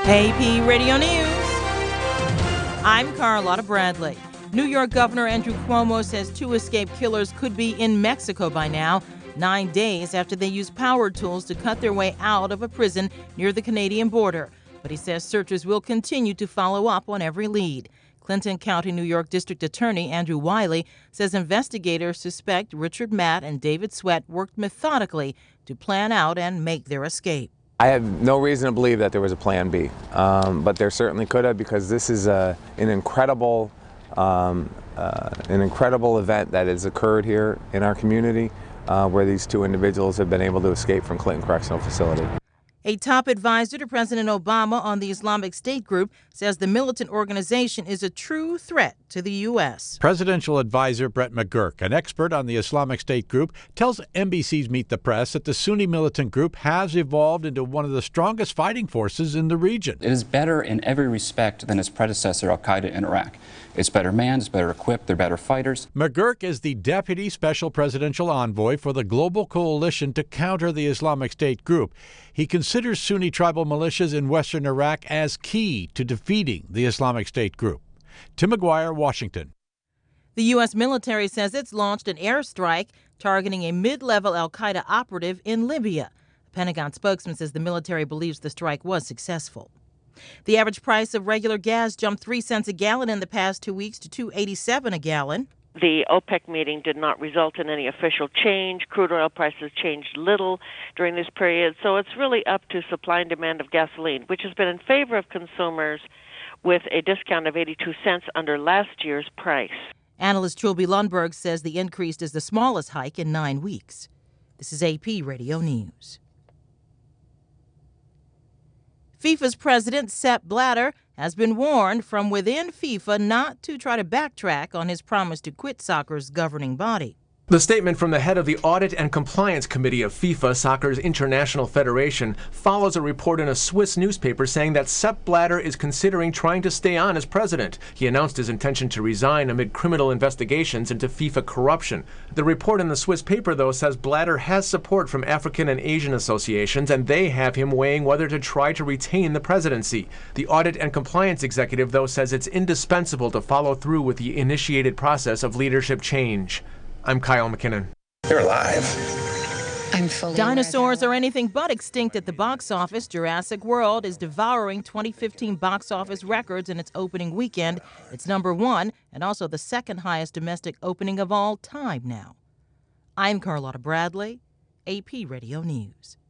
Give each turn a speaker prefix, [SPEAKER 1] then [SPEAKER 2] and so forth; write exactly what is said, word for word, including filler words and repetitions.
[SPEAKER 1] A P Radio News. I'm Carlotta Bradley. New York Governor Andrew Cuomo says two escaped killers could be in Mexico by now, nine days after they used power tools to cut their way out of a prison near the Canadian border. But he says searchers will continue to follow up on every lead. Clinton County, New York District Attorney Andrew Wiley says investigators suspect Richard Matt and David Sweat worked methodically to plan out and make their escape.
[SPEAKER 2] I have no reason to believe that there was a plan B, um, but there certainly could have, because this is a, an incredible, um, uh, an incredible event that has occurred here in our community, uh, where these two individuals have been able to escape from Clinton Correctional Facility.
[SPEAKER 1] A top advisor to President Obama on the Islamic State group says the militant organization is a true threat to the U S.
[SPEAKER 3] Presidential advisor Brett McGurk, an expert on the Islamic State group, tells N B C's Meet the Press that the Sunni militant group has evolved into one of the strongest fighting forces in the region.
[SPEAKER 4] It is better in every respect than its predecessor, al-Qaeda in Iraq. It's better manned, it's better equipped, they're better fighters.
[SPEAKER 3] McGurk is the deputy special presidential envoy for the global coalition to counter the Islamic State group. He considers Sunni tribal militias in western Iraq as key to defeating the Islamic State group. Tim McGuire, Washington.
[SPEAKER 1] The U S military says it's launched an airstrike targeting a mid-level al-Qaeda operative in Libya. The Pentagon spokesman says the military believes the strike was successful. The average price of regular gas jumped three cents a gallon in the past two weeks to two eighty-seven a gallon.
[SPEAKER 5] The OPEC meeting did not result in any official change. Crude oil prices changed little during this period, so it's really up to supply and demand of gasoline, which has been in favor of consumers with a discount of eighty-two cents under last year's price.
[SPEAKER 1] Analyst Trilby Lundberg says the increase is the smallest hike in nine weeks. This is A P Radio News. FIFA's president, Sepp Blatter, has been warned from within FIFA not to try to backtrack on his promise to quit soccer's governing body.
[SPEAKER 6] The statement from the head of the Audit and Compliance Committee of FIFA, soccer's international federation, follows a report in a Swiss newspaper saying that Sepp Blatter is considering trying to stay on as president. He announced his intention to resign amid criminal investigations into FIFA corruption. The report in the Swiss paper, though, says Blatter has support from African and Asian associations, and they have him weighing whether to try to retain the presidency. The Audit and Compliance executive, though, says it's indispensable to follow through with the initiated process of leadership change. I'm Kyle McKinnon.
[SPEAKER 7] They're alive.
[SPEAKER 1] I'm fully Dinosaurs are anything but extinct at the box office. Jurassic World is devouring twenty fifteen box office records in its opening weekend. It's number one and also the second highest domestic opening of all time now. I'm Carlotta Bradley, A P Radio News.